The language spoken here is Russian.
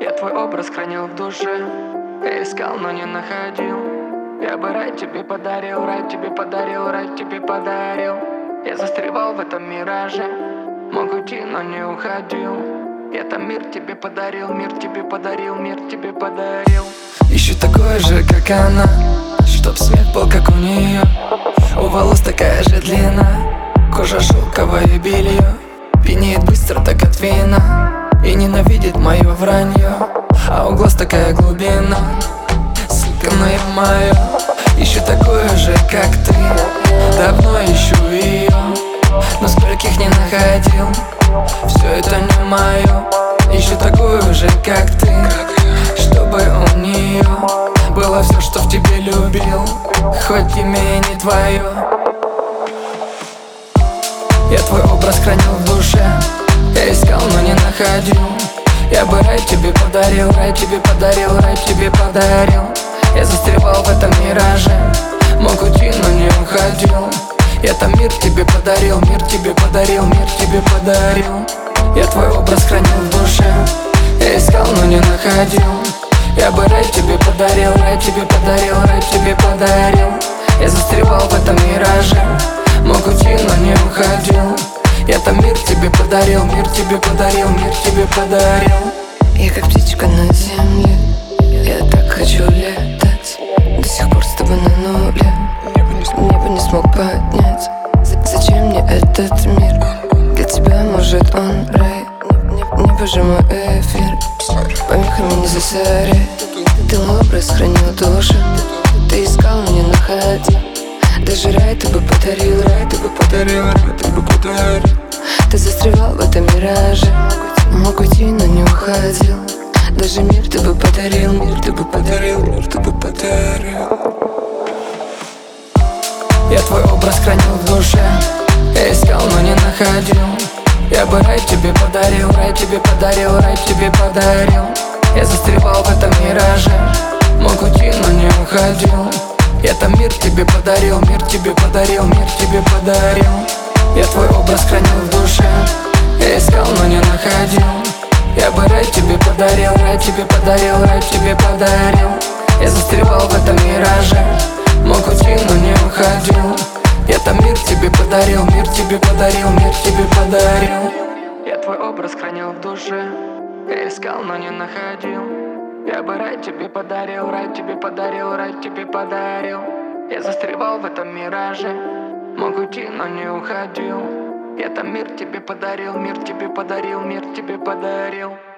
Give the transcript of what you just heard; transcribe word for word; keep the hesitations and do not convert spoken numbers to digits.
Я твой образ хранил в душе. Я искал, но не находил. Я бы рай тебе подарил, рай тебе подарил, рай тебе подарил. Я застревал в этом мираже. Мог уйти, но не уходил. Я там мир тебе подарил, мир тебе подарил, мир тебе подарил. Ищу такой же, как она, чтоб смех был, как у нее. У волос такая же длина, кожа шелковое белье. Пьянеет быстро, так от вина, и ненавидит мое вранье. А у глаз такая глубина, сука моя моя. Ищу такое же, как ты, давно ищу ее, но скольких не находил. Все это не мое. Ищу такую же, как ты, чтобы у нее было все, что в тебе любил, хоть имя и не твое. Я твой образ хранил в душе. Я искал, но не находил. Я бы рай тебе подарил, рай тебе подарил, рай тебе подарил. Я застревал в этом мираже. Мог уйти, но не уходил. Я там мир тебе подарил, мир тебе подарил, мир тебе подарил. Я твой образ хранил в душе. Я искал, но не находил. Я бы рай тебе подарил, рай тебе подарил, рай тебе подарил. Я застревал в этом мираже. Мог уйти, но не уходил. Я там мир тебе подарил, мир тебе подарил, мир тебе подарил. Я как птичка на земле, я так хочу летать. До сих пор с тобой на нуле, небо не смог поднять. Зачем мне этот мир? Для тебя, может, он рай. Небо же мой эфир, помехами не засоряй. Ты образ хранил в душе. Ты искал, но не находил. Даже рай ты бы подарил, рай ты бы подарил, рай ты бы подарил. Ты застревал в этом мираже. Мог уйти, но не уходил. Даже мир ты бы подарил, мир ты бы подарил, мир ты бы подарил. Я твой образ хранил в душе. Я искал, но не находил. Я бы рай тебе подарил, рай тебе подарил, рай тебе подарил. Я застревал в этом мираже. Мог уйти, но не уходил. Я там мир тебе подарил, мир тебе подарил, мир тебе подарил. Я твой образ хранил в душе. Я искал, но не находил. Я бы рай тебе подарил, рай тебе подарил, рай тебе подарил. Я застревал в этом мираже. Мог уйти, но не уходил. Я там мир тебе подарил, мир тебе подарил, мир тебе подарил. Я твой образ хранил в душе. Я искал, но не находил. Я бы рай тебе подарил, рай тебе подарил, рай тебе подарил. Я застревал в этом мираже. Мог уйти, но не уходил. Я там мир тебе подарил, мир тебе подарил, мир тебе подарил.